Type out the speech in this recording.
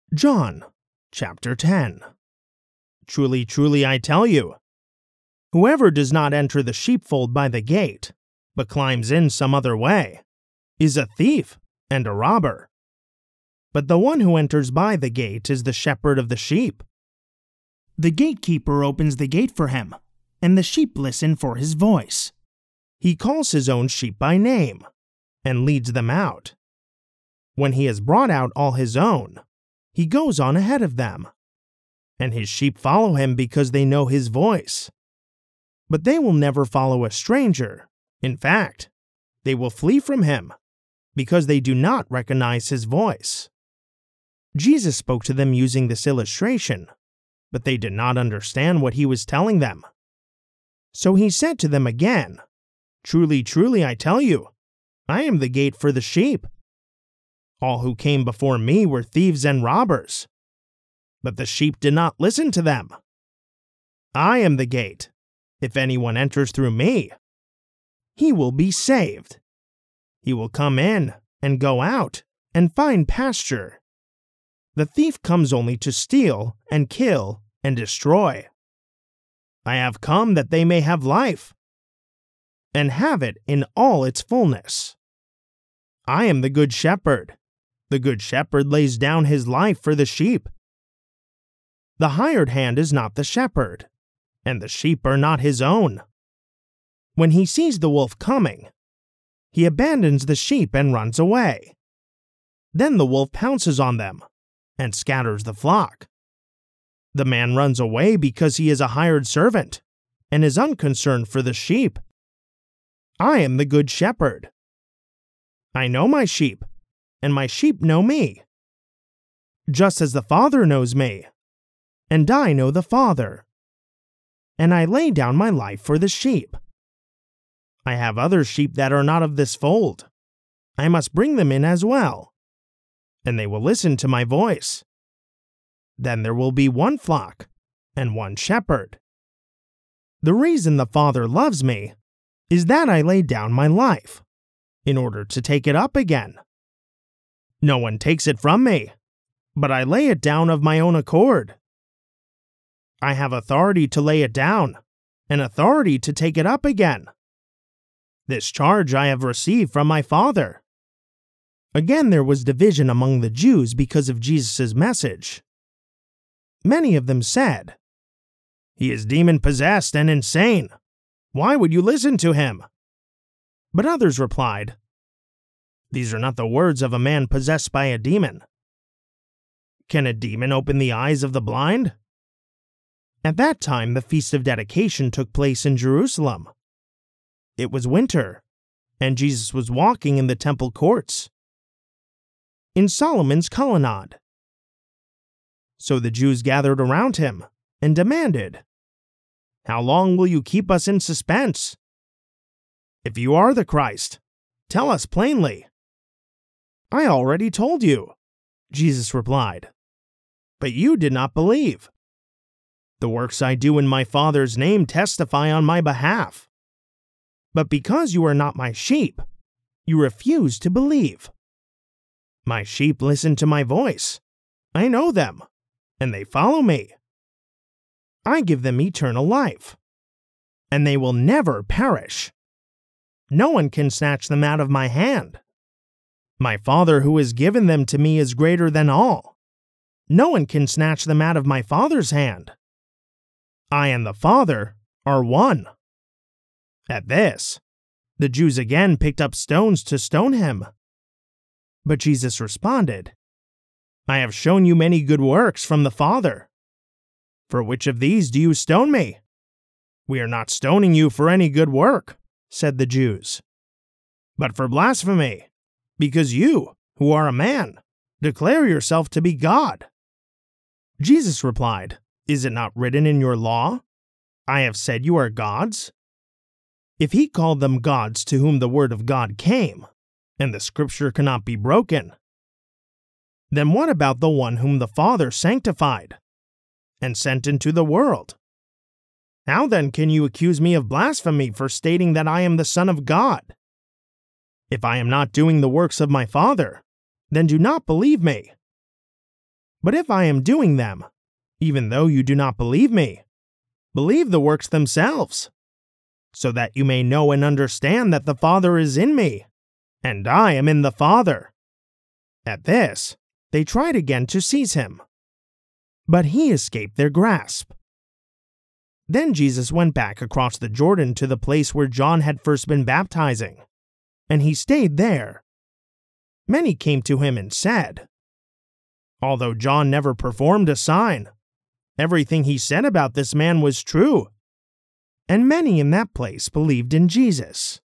John chapter 10. Truly, truly, I tell you, whoever does not enter the sheepfold by the gate, but climbs in some other way, is a thief and a robber. But the one who enters by the gate is the shepherd of the sheep. The gatekeeper opens the gate for him, and the sheep listen for his voice. He calls his own sheep by name, and leads them out. When he has brought out all his own, he goes on ahead of them, and his sheep follow him because they know his voice. But they will never follow a stranger. In fact, they will flee from him, because they do not recognize his voice. Jesus spoke to them using this illustration, but they did not understand what he was telling them. So he said to them again, Truly, truly, I tell you, I am the gate for the sheep. All who came before me were thieves and robbers, but the sheep did not listen to them. I am the gate. If anyone enters through me, he will be saved. He will come in and go out and find pasture. The thief comes only to steal and kill and destroy. I have come that they may have life, and have it in all its fullness. I am the good shepherd. The good shepherd lays down his life for the sheep. The hired hand is not the shepherd, and the sheep are not his own. When he sees the wolf coming, he abandons the sheep and runs away. Then the wolf pounces on them and scatters the flock. The man runs away because he is a hired servant and is unconcerned for the sheep. I am the good shepherd. I know my sheep, and my sheep know me, just as the Father knows me, and I know the Father, and I lay down my life for the sheep. I have other sheep that are not of this fold. I must bring them in as well, and they will listen to my voice. Then there will be one flock and one shepherd. The reason the Father loves me is that I lay down my life, in order to take it up again. No one takes it from me, but I lay it down of my own accord. I have authority to lay it down, and authority to take it up again. This charge I have received from my Father. Again there was division among the Jews because of Jesus' message. Many of them said, He is demon-possessed and insane. Why would you listen to him? But others replied, These are not the words of a man possessed by a demon. Can a demon open the eyes of the blind? At that time, the Feast of Dedication took place in Jerusalem. It was winter, and Jesus was walking in the temple courts, in Solomon's colonnade. So the Jews gathered around him and demanded, How long will you keep us in suspense? If you are the Christ, tell us plainly. I already told you, Jesus replied, but you did not believe. The works I do in my Father's name testify on my behalf. But because you are not my sheep, you refuse to believe. My sheep listen to my voice. I know them, and they follow me. I give them eternal life, and they will never perish. No one can snatch them out of my hand. My Father who has given them to me is greater than all. No one can snatch them out of my Father's hand. I and the Father are one. At this, the Jews again picked up stones to stone him. But Jesus responded, I have shown you many good works from the Father. For which of these do you stone me? We are not stoning you for any good work, said the Jews, but for blasphemy, because you, who are a man, declare yourself to be God. Jesus replied, Is it not written in your law, I have said you are gods? If he called them gods to whom the word of God came, and the scripture cannot be broken, then what about the one whom the Father sanctified and sent into the world? How then can you accuse me of blasphemy for stating that I am the Son of God? If I am not doing the works of my Father, then do not believe me. But if I am doing them, even though you do not believe me, believe the works themselves, so that you may know and understand that the Father is in me, and I am in the Father." At this, they tried again to seize him, but he escaped their grasp. Then Jesus went back across the Jordan to the place where John had first been baptizing, and he stayed there. Many came to him and said, "Although John never performed a sign, everything he said about this man was true." And many in that place believed in Jesus.